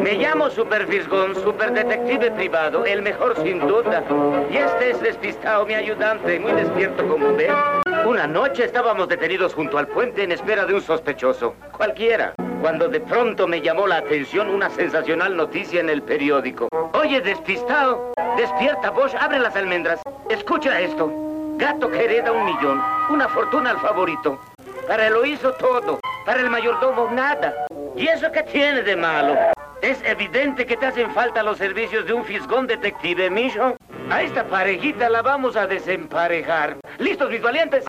Me llamo Super Fisgón, super detective privado, el mejor sin duda. Y este es Despistado, mi ayudante, muy despierto como ven. Una noche estábamos detenidos junto al puente en espera de un sospechoso, cualquiera, cuando de pronto me llamó la atención una sensacional noticia en el periódico. Oye, Despistado, despierta, Bosch, abre las almendras. Escucha esto. Gato que hereda 1 millón, una fortuna al favorito. Para él lo hizo todo, para el mayordomo nada. ¿Y eso qué tiene de malo? Es evidente que te hacen falta los servicios de un fisgón detective, mijo. A esta parejita la vamos a desemparejar. ¿Listos, mis valientes?